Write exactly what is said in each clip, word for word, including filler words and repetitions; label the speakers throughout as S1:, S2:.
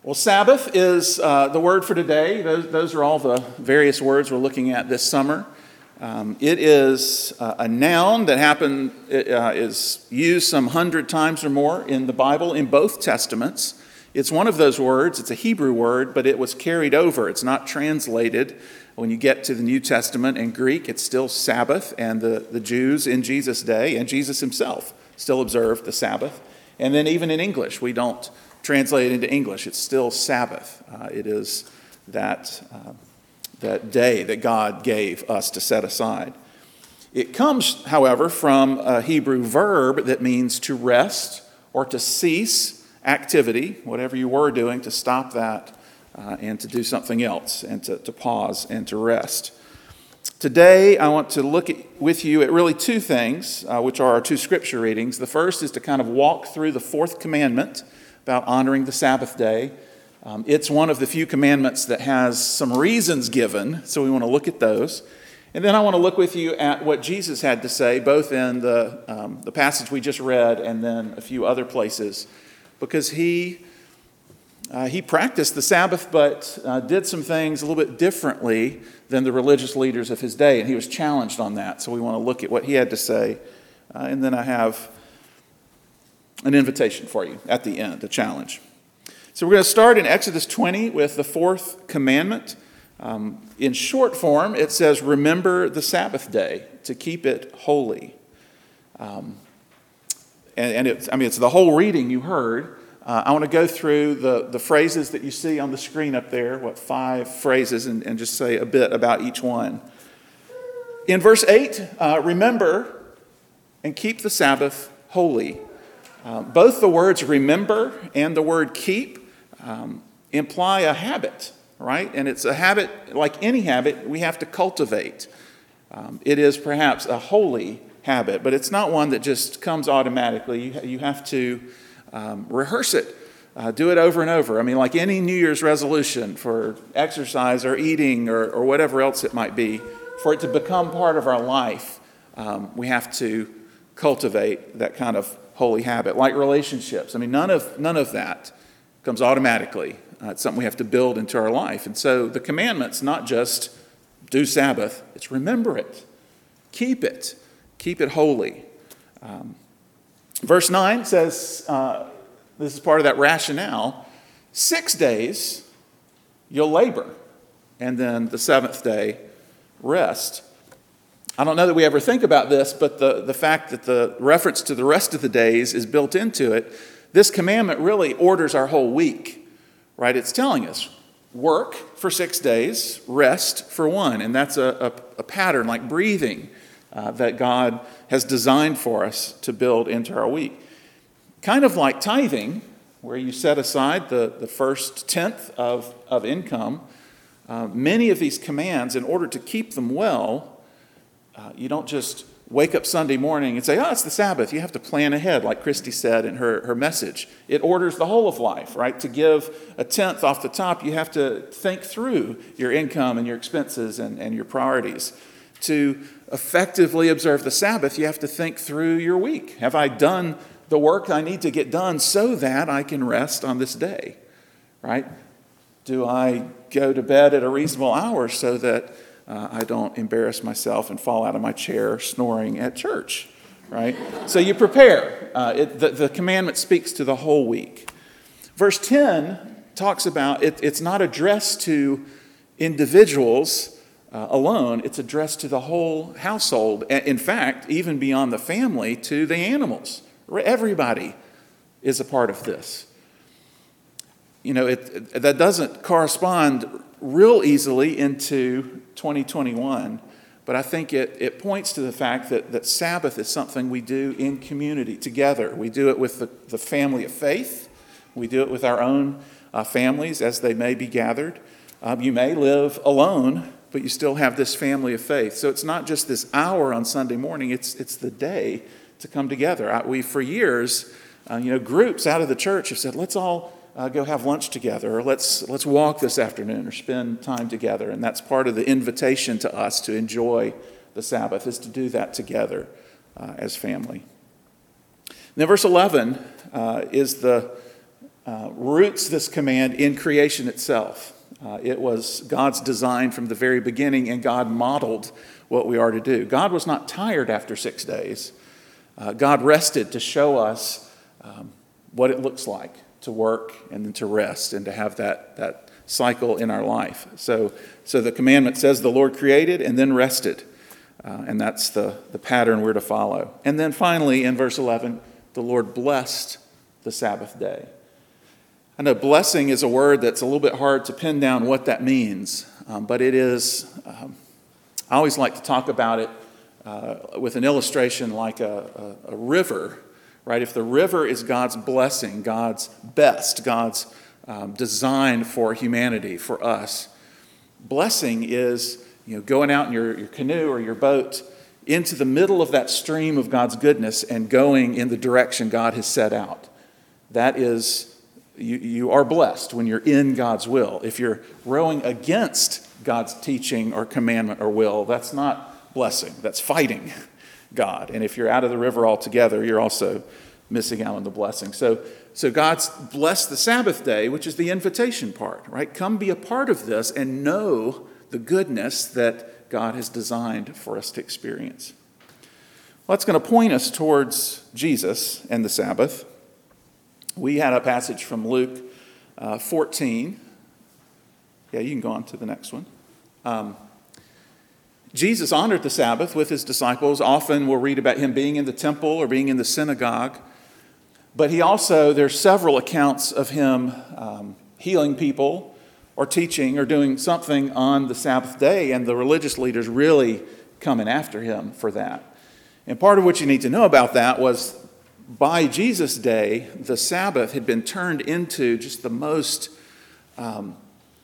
S1: Well, Sabbath is uh, the word for today. Those, those are all the various words we're looking at this summer. Um, it is uh, a noun that happen, uh, is used some hundred times or more in the Bible in both Testaments. It's one of those words. It's a Hebrew word, but it was carried over. It's not translated. When you get to the New Testament in Greek, it's still Sabbath, and the, the Jews in Jesus' day and Jesus himself still observed the Sabbath. And then even in English, we don't translate it into English. It's still Sabbath. Uh, it is that, uh, that day that God gave us to set aside. It comes, however, from a Hebrew verb that means to rest or to cease activity, whatever you were doing, to stop that uh, and to do something else, and to, to pause and to rest. Today, I want to look at, with you at really two things, uh, which are our two scripture readings. The first is to kind of walk through the fourth commandment about honoring the Sabbath day. Um, it's one of the few commandments that has some reasons given, so we want to look at those. And then I want to look with you at what Jesus had to say, both in the, um, the passage we just read and then a few other places, because he, uh, he practiced the Sabbath, but uh, did some things a little bit differently than the religious leaders of his day, and he was challenged on that. So we want to look at what he had to say. Uh, and then I have an invitation for you at the end, a challenge. So we're going to start in Exodus twenty with the fourth commandment. Um, in short form, it says, remember the Sabbath day to keep it holy. Um, and and it's, I mean, it's the whole reading you heard. Uh, I want to go through the, the phrases that you see on the screen up there, what, five phrases, and, and just say a bit about each one. In verse eight, uh, remember and keep the Sabbath holy. Uh, both the words remember and the word keep um, imply a habit, right? And it's a habit, like any habit, we have to cultivate. Um, it is perhaps a holy habit, but it's not one that just comes automatically. You, you have to um, rehearse it, uh, do it over and over. I mean, like any New Year's resolution for exercise or eating or, or whatever else it might be, for it to become part of our life, um, we have to cultivate that kind of holy habit, like relationships. I mean, none of none of that comes automatically. Uh, it's something we have to build into our life. And so the commandment's not just do Sabbath, it's remember it, keep it, keep it holy. Um, verse nine says, uh, this is part of that rationale, six days you'll labor, and then the seventh day rest. I don't know that we ever think about this, but the, the fact that the reference to the rest of the days is built into it, this commandment really orders our whole week, right? It's telling us, work for six days, rest for one. And that's a, a, a pattern, like breathing, uh, that God has designed for us to build into our week. Kind of like tithing, where you set aside the, the first tenth of, of income. Uh, many of these commands, in order to keep them well, Uh, you don't just wake up Sunday morning and say, oh, it's the Sabbath. You have to plan ahead, like Christy said in her, her message. It orders the whole of life, right? To give a tenth off the top, you have to think through your income and your expenses and, and your priorities. To effectively observe the Sabbath, you have to think through your week. Have I done the work I need to get done so that I can rest on this day, right? Do I go to bed at a reasonable hour so that Uh, I don't embarrass myself and fall out of my chair snoring at church, right? So you prepare. Uh, it, the, the commandment speaks to the whole week. Verse ten talks about, it, it's not addressed to individuals uh, alone. It's addressed to the whole household. In fact, even beyond the family, to the animals. Everybody is a part of this. You know, it, it, that doesn't correspond real easily into twenty twenty-one, but I think it, it points to the fact that, that Sabbath is something we do in community together. We do it with the, the family of faith. We do it with our own uh, families as they may be gathered. Um, you may live alone, but you still have this family of faith. So it's not just this hour on Sunday morning, it's it's the day to come together. I, we, for years, uh, you know, groups out of the church have said, let's all Uh, go have lunch together, or let's let's walk this afternoon, or spend time together. And that's part of the invitation to us to enjoy the Sabbath, is to do that together uh, as family. Now, verse eleven uh, is the uh, roots this command in creation itself. Uh, it was God's design from the very beginning, and God modeled what we are to do. God was not tired after six days. Uh, God rested to show us um, what it looks like to work and then to rest and to have that, that cycle in our life. So, so the commandment says the Lord created and then rested. Uh, and that's the, the pattern we're to follow. And then finally, in verse eleven, the Lord blessed the Sabbath day. I know blessing is a word that's a little bit hard to pin down what that means, um, but it is, um, I always like to talk about it uh, with an illustration like a, a, a river, right? If the river is God's blessing, God's best, God's um, design for humanity, for us, blessing is, you know, going out in your, your canoe or your boat into the middle of that stream of God's goodness and going in the direction God has set out. That is, you, you are blessed when you're in God's will. If you're rowing against God's teaching or commandment or will, that's not blessing. That's fighting God. And if you're out of the river altogether, you're also missing out on the blessing. So, so God's blessed the Sabbath day, which is the invitation part, right? Come be a part of this and know the goodness that God has designed for us to experience. Well, that's going to point us towards Jesus and the Sabbath. We had a passage from Luke uh, fourteen. Yeah, you can go on to the next one. Um, Jesus honored the Sabbath with his disciples. Often we'll read about him being in the temple or being in the synagogue. But he also, there's several accounts of him um, healing people or teaching or doing something on the Sabbath day, and the religious leaders really coming after him for that. And part of what you need to know about that was by Jesus' day, the Sabbath had been turned into just the most um,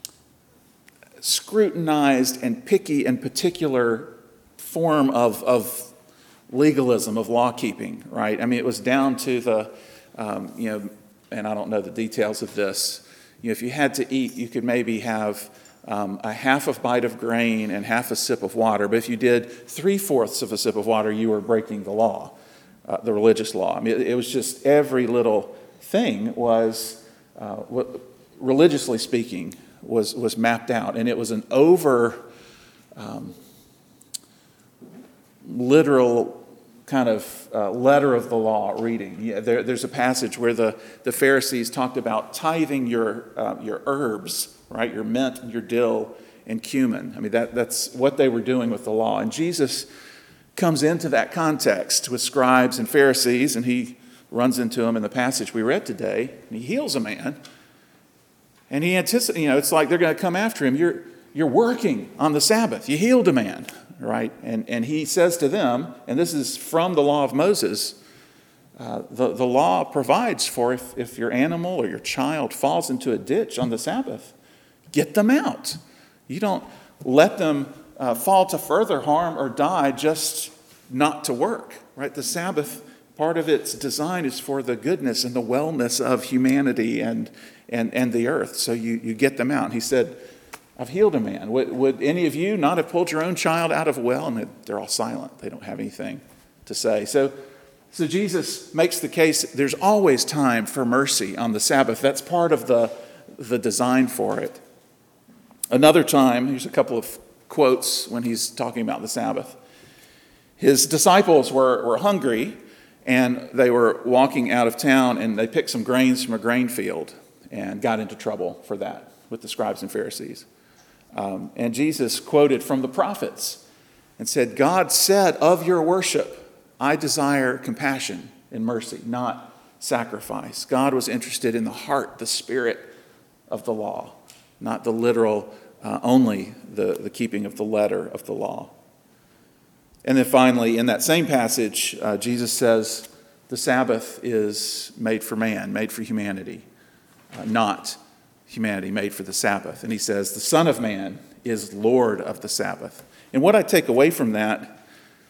S1: scrutinized and picky and particular form of, of legalism, of law-keeping, right? I mean, it was down to the, um, you know, and I don't know the details of this. You know, if you had to eat, you could maybe have um, a half a bite of grain and half a sip of water. But if you did three-fourths of a sip of water, you were breaking the law, uh, the religious law. I mean, it, it was just every little thing was, uh, what, religiously speaking, was, was mapped out. And it was an over um, literal kind of uh, letter of the law reading. Yeah, there, there's a passage where the, the Pharisees talked about tithing your uh, your herbs, right? Your mint, your dill, and cumin. I mean, that that's what they were doing with the law. And Jesus comes into that context with scribes and Pharisees, and he runs into them in the passage we read today, and he heals a man. And he anticipates, you know, it's like they're going to come after him. You're you're working on the Sabbath. You healed a man. Right? And and he says to them, and this is from the law of Moses, uh, the, the law provides for if, if your animal or your child falls into a ditch on the Sabbath, get them out. You don't let them uh, fall to further harm or die just not to work. Right? The Sabbath, part of its design is for the goodness and the wellness of humanity and and, and the earth. So you, you get them out. And he said, I've healed a man. Would, would any of you not have pulled your own child out of a well? And they're all silent. They don't have anything to say. So, so Jesus makes the case there's always time for mercy on the Sabbath. That's part of the, the design for it. Another time, here's a couple of quotes when he's talking about the Sabbath. His disciples were, were hungry, and they were walking out of town, and they picked some grains from a grain field and got into trouble for that with the scribes and Pharisees. Um, and Jesus quoted from the prophets and said, God said of your worship, I desire compassion and mercy, not sacrifice. God was interested in the heart, the spirit of the law, not the literal, uh, only the, the keeping of the letter of the law. And then finally, in that same passage, uh, Jesus says the Sabbath is made for man, made for humanity, uh, not humanity made for the Sabbath. And he says, the Son of Man is Lord of the Sabbath. And what I take away from that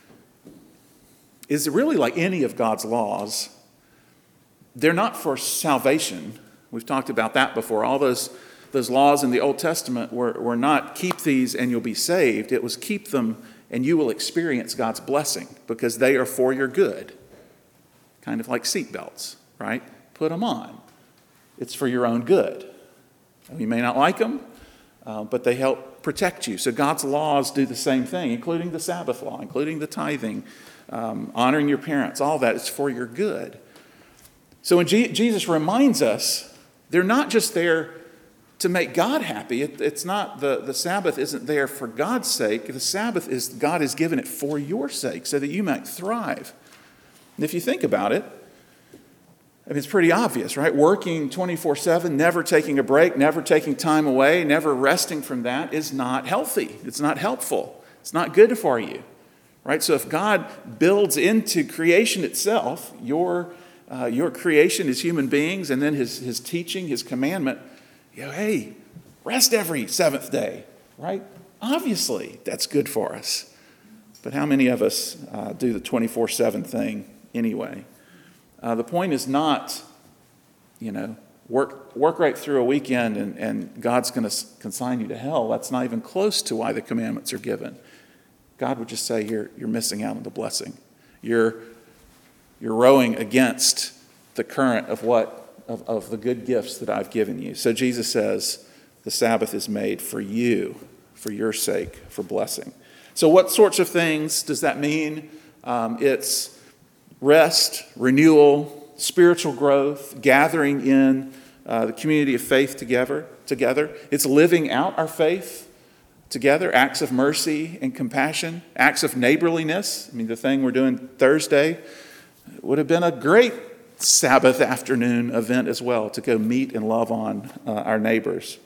S1: is really like any of God's laws, they're not for salvation. We've talked about that before. All those, those laws in the Old Testament were, were not keep these and you'll be saved. It was keep them and you will experience God's blessing because they are for your good. Kind of like seatbelts, right? Put them on. it's for your own good. You may not like them, uh, but they help protect you. So God's laws do the same thing, including the Sabbath law, including the tithing, um, honoring your parents, all that. It's for your good. So when G- Jesus reminds us, they're not just there to make God happy. It, it's not, the, the Sabbath isn't there for God's sake. The Sabbath is, God has given it for your sake so that you might thrive. And if you think about it, I mean, it's pretty obvious, right? Working twenty-four seven, never taking a break, never taking time away, never resting from that is not healthy. It's not helpful. It's not good for you, right? So if God builds into creation itself, your, uh, your creation as human beings, and then his, his teaching, his commandment, you know, hey, rest every seventh day, right? Obviously, that's good for us. But how many of us uh, do the twenty-four seven thing anyway? Uh, the point is not, you know, work work right through a weekend and, and God's going to consign you to hell. That's not even close to why the commandments are given. God would just say you're you're missing out on the blessing. You're you're rowing against the current of what of, of the good gifts that I've given you. So Jesus says the Sabbath is made for you, for your sake, for blessing. So what sorts of things does that mean? Um, it's rest, renewal, spiritual growth, gathering in uh, the community of faith together. Together, it's living out our faith together. Acts of mercy and compassion, acts of neighborliness. I mean, the thing we're doing Thursday would have been a great Sabbath afternoon event as well, to go meet and love on uh, our neighbors.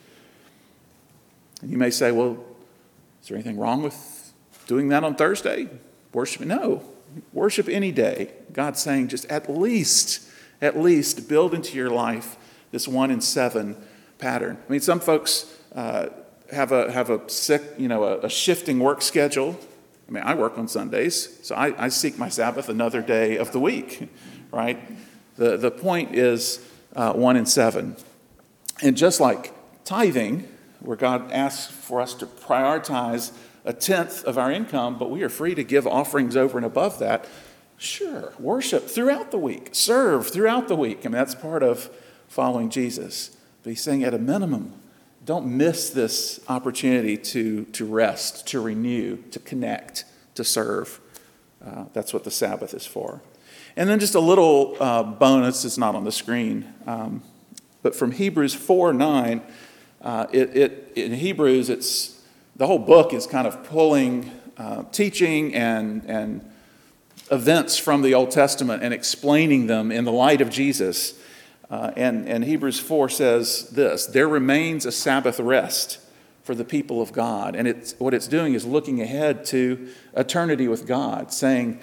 S1: And you may say, "Well, is there anything wrong with doing that on Thursday? Worship?" No. Worship any day. God's saying just at least, at least build into your life this one in seven pattern. I mean, some folks uh, have a have a sick, you know, a, a shifting work schedule. I mean, I work on Sundays, so I, I seek my Sabbath another day of the week, right? The the point is uh, one in seven. And just like tithing, where God asks for us to prioritize a tenth of our income, but we are free to give offerings over and above that. Sure, worship throughout the week, serve throughout the week. I mean, that's part of following Jesus. But he's saying at a minimum, don't miss this opportunity to, to rest, to renew, to connect, to serve. Uh, that's what the Sabbath is for. And then just a little uh, bonus, it's not on the screen, um, but from Hebrews four nine, uh, it, it, in Hebrews, it's the whole book is kind of pulling uh, teaching and, and events from the Old Testament and explaining them in the light of Jesus. Uh, and, and Hebrews four says this: there remains a Sabbath rest for the people of God. And it's, what it's doing is looking ahead to eternity with God, saying,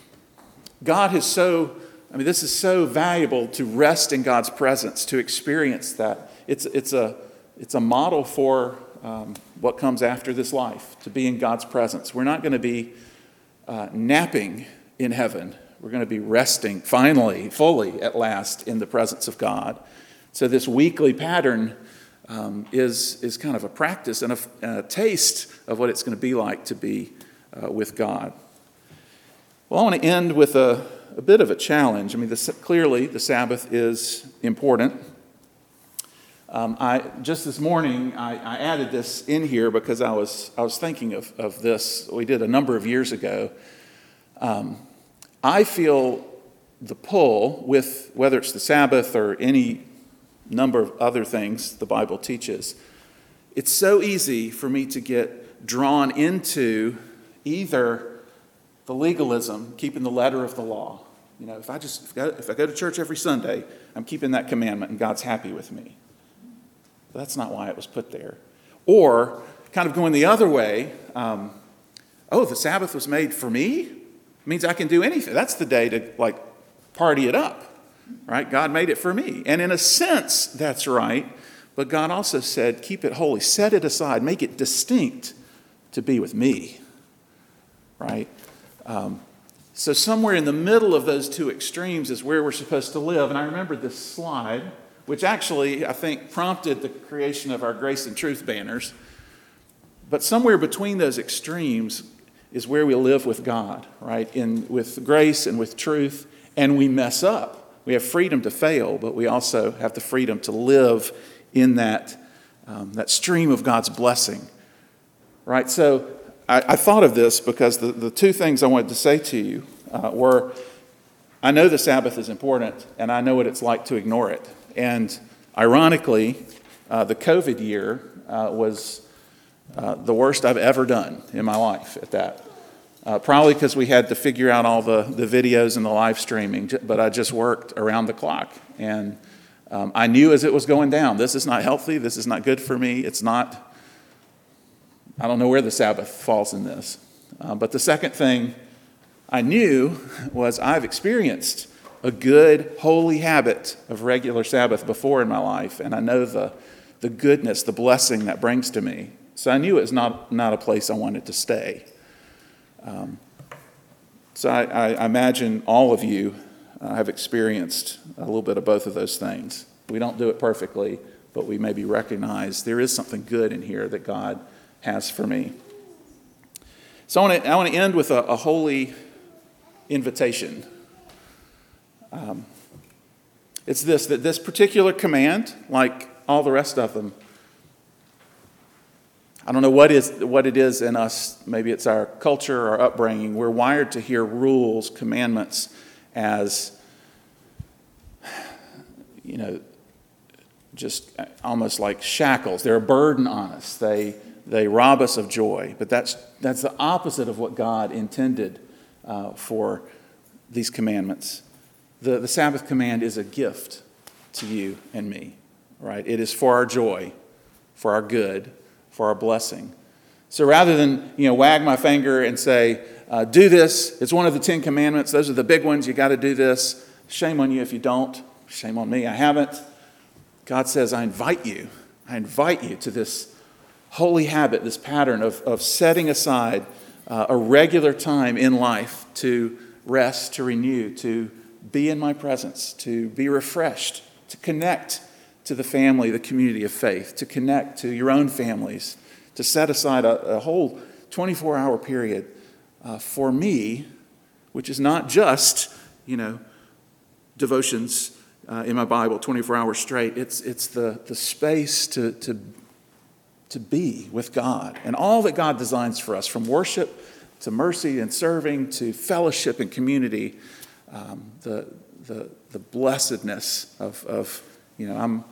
S1: God is so, I mean, this is so valuable to rest in God's presence, to experience that. It's, it's, a, it's a model for Um, what comes after this life, to be in God's presence. We're not going to be uh, napping in heaven. We're going to be resting, finally, fully, at last, in the presence of God. So this weekly pattern um, is, is kind of a practice and a, and a taste of what it's going to be like to be uh, with God. Well, I want to end with a, a bit of a challenge. I mean, the, clearly, the Sabbath is important. Um, I just this morning I, I added this in here because I was I was thinking of, of this. We did a number of years ago. Um, I feel the pull with whether it's the Sabbath or any number of other things the Bible teaches. It's so easy for me to get drawn into either the legalism, keeping the letter of the law. You know, if I just if I, if I go to church every Sunday, I'm keeping that commandment and God's happy with me. But that's not why it was put there. Or kind of going the other way, um, oh, the Sabbath was made for me? It means I can do anything. That's the day to, like, party it up, right? God made it for me. And in a sense, that's right. But God also said, keep it holy. Set it aside. Make it distinct to be with me, right? Um, so somewhere in the middle of those two extremes is where we're supposed to live. And I remember this slide, which actually, I think, prompted the creation of our Grace and Truth banners. But somewhere between those extremes is where we live with God, right? In with grace and with truth, and we mess up We have freedom to fail, but we also have the freedom to live in that, um, that stream of God's blessing. Right? So I, I thought of this because the, the two things I wanted to say to you uh, were, I know the Sabbath is important, and I know what it's like to ignore it. And ironically, uh, the COVID year uh, was uh, the worst I've ever done in my life at that. Uh, probably because we had to figure out all the, the videos and the live streaming, but I just worked around the clock. And um, I knew as it was going down, this is not healthy, this is not good for me, it's not, I don't know where the Sabbath falls in this. Uh, but the second thing I knew was I've experienced a good, holy habit of regular Sabbath before in my life, and I know the, the goodness, the blessing that brings to me. So I knew it was not, not a place I wanted to stay. Um, so I, I imagine all of you uh, have experienced a little bit of both of those things. We don't do it perfectly, but we maybe recognize there is something good in here that God has for me. So I want to I want to end with a, a holy invitation. Um, it's this, that this particular command, like all the rest of them, I don't know what is what it is in us. Maybe it's our culture, our upbringing. We're wired to hear rules, commandments as, you know, just almost like shackles. They're a burden on us. They they rob us of joy. But that's that's the opposite of what God intended uh, for these commandments. The the Sabbath command is a gift to you and me, right? It is for our joy, for our good, for our blessing. So rather than, you know, wag my finger and say, uh, do this, it's one of the Ten Commandments, those are the big ones, you got to do this. Shame on you if you don't. Shame on me, I haven't. God says, I invite you. I invite you to this holy habit, this pattern of, of setting aside uh, a regular time in life to rest, to renew, to be in my presence, to be refreshed, to connect to the family, the community of faith, to connect to your own families, to set aside a, a whole twenty-four hour period uh, for me, which is not just, you know, devotions uh, in my Bible, twenty-four hours straight. It's it's the, the space to, to, to be with God and all that God designs for us, from worship to mercy and serving to fellowship and community, um, the, the, the blessedness of, of, you know, I'm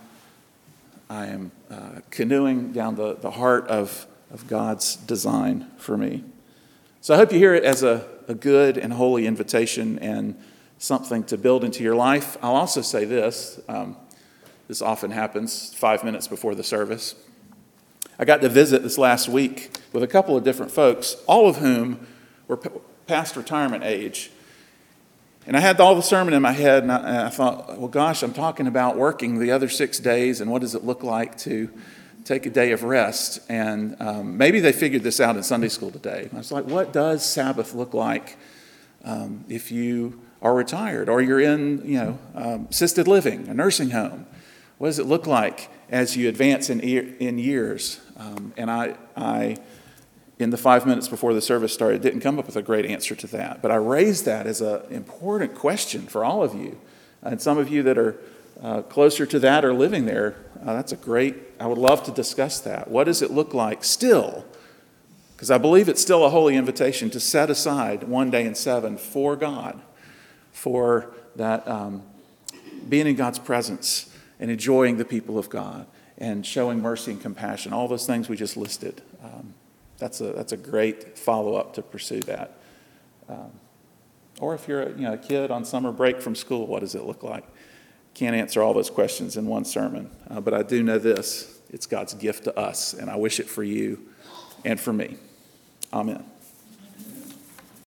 S1: I am uh, canoeing down the, the heart of, of God's design for me. So I hope you hear it as a, a good and holy invitation and something to build into your life. I'll also say this. Um, this often happens five minutes before the service. I got to visit this last week with a couple of different folks, all of whom were p- past retirement age. And I had all the sermon in my head, and I, and I thought, well, gosh, I'm talking about working the other six days, and what does it look like to take a day of rest? And um, maybe they figured this out in Sunday school today. I was like, what does Sabbath look like um, if you are retired, or you're in, you know, um, assisted living, a nursing home? What does it look like as you advance in in years? Um, and I, I. In the five minutes before the service started, didn't come up with a great answer to that. But I raised that as an important question for all of you. And some of you that are uh, closer to that or living there, uh, that's a great, I would love to discuss that. What does it look like still? Because I believe it's still a holy invitation to set aside one day in seven for God, for that um, being in God's presence and enjoying the people of God and showing mercy and compassion, all those things we just listed. Um, That's a that's a great follow-up to pursue that. Um, or if you're a, you know, a kid on summer break from school, what does it look like? Can't answer all those questions in one sermon. Uh, but I do know this. It's God's gift to us, and I wish it for you and for me. Amen.